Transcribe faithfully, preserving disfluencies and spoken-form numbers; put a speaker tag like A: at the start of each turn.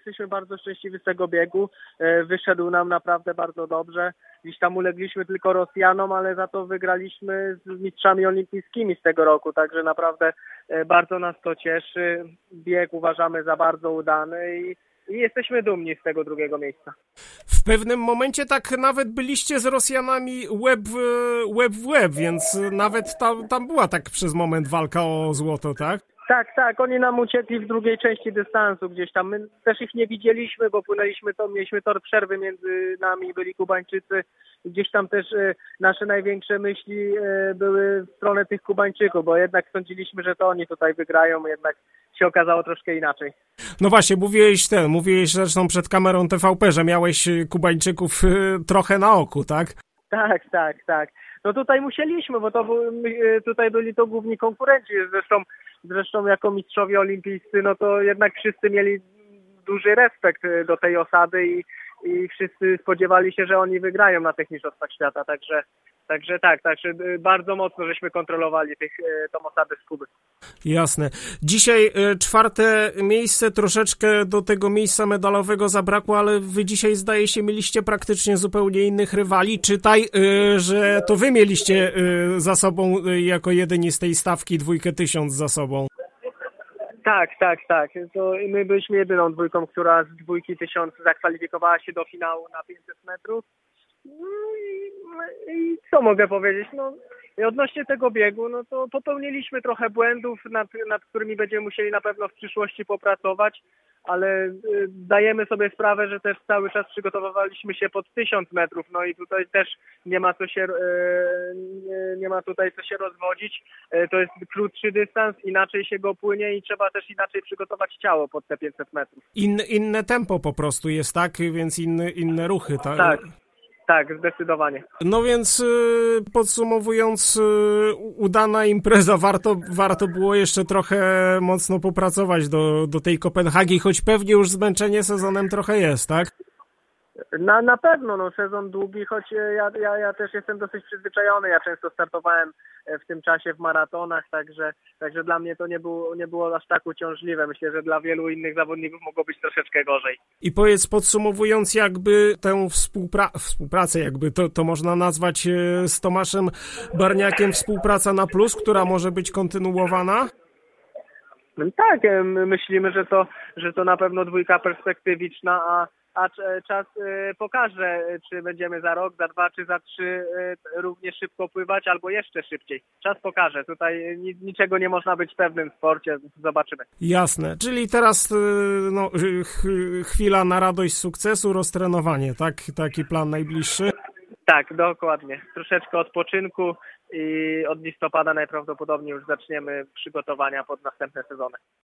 A: jesteśmy bardzo szczęśliwi z tego biegu. Wyszedł nam naprawdę bardzo dobrze. Gdzieś tam ulegliśmy tylko Rosjanom, ale za to wygraliśmy z mistrzami olimpijskimi z tego roku, także naprawdę bardzo nas to cieszy. Bieg uważamy za bardzo udany i, i jesteśmy dumni z tego drugiego miejsca.
B: W pewnym momencie tak nawet byliście z Rosjanami łeb, łeb w łeb, więc nawet tam, tam była tak przez moment walka o złoto, tak?
A: Tak, tak, oni nam uciekli w drugiej części dystansu gdzieś tam. My też ich nie widzieliśmy, bo płynęliśmy to, mieliśmy tor przerwy między nami, byli Kubańczycy. Gdzieś tam też e, nasze największe myśli e, były w stronę tych Kubańczyków, bo jednak sądziliśmy, że to oni tutaj wygrają, jednak się okazało troszkę inaczej.
B: No właśnie, mówiłeś ten, mówiłeś zresztą przed kamerą T V P, że miałeś Kubańczyków e, trochę na oku, tak?
A: Tak, tak, tak. No tutaj musieliśmy, bo to był, tutaj byli to główni konkurenci. Zresztą, zresztą jako mistrzowie olimpijscy, no to jednak wszyscy mieli duży respekt do tej osady i, i wszyscy spodziewali się, że oni wygrają na tych mistrzostwach świata. Także, także tak, także bardzo mocno żeśmy kontrolowali tych, tą osadę z Kuby.
B: Jasne. Dzisiaj czwarte miejsce, troszeczkę do tego miejsca medalowego zabrakło, ale wy dzisiaj, zdaje się, mieliście praktycznie zupełnie innych rywali. Czytaj, że to wy mieliście za sobą jako jedyni z tej stawki dwójkę tysiąc za sobą.
A: Tak, tak, tak. To my byliśmy jedyną dwójką, która z dwójki tysiąc zakwalifikowała się do finału na pięćset metrów. No i, i co mogę powiedzieć? No, i odnośnie tego biegu, no to popełniliśmy trochę błędów, nad, nad którymi będziemy musieli na pewno w przyszłości popracować, ale y, dajemy sobie sprawę, że też cały czas przygotowywaliśmy się pod tysiąc metrów, no i tutaj też nie ma co się, y, nie, nie ma tutaj co się rozwodzić. Y, to jest krótszy dystans, inaczej się go płynie i trzeba też inaczej przygotować ciało pod te pięćset metrów.
B: In, inne tempo po prostu jest, tak? Więc inne, inne ruchy, tak?
A: Tak. Tak, zdecydowanie.
B: No więc podsumowując, udana impreza, warto, warto było jeszcze trochę mocno popracować do, do tej Kopenhagi, choć pewnie już zmęczenie sezonem trochę jest, tak?
A: Na, na pewno, no sezon długi, choć ja, ja, ja też jestem dosyć przyzwyczajony, ja często startowałem w tym czasie w maratonach, także, także dla mnie to nie było, nie było aż tak uciążliwe. Myślę, że dla wielu innych zawodników mogło być troszeczkę gorzej.
B: I powiedz, podsumowując jakby tę współpra- współpracę, jakby to, to można nazwać z Tomaszem Barniakiem, współpraca na plus, która może być kontynuowana?
A: Tak, myślimy, że to, że to na pewno dwójka perspektywiczna, a a czas pokaże, czy będziemy za rok, za dwa, czy za trzy równie szybko pływać, albo jeszcze szybciej. Czas pokaże. Tutaj niczego nie można być pewnym w sporcie. Zobaczymy.
B: Jasne. Czyli teraz no, chwila na radość sukcesu, roztrenowanie, tak? Taki plan najbliższy?
A: Tak, dokładnie. Troszeczkę odpoczynku i od listopada najprawdopodobniej już zaczniemy przygotowania pod następne sezony.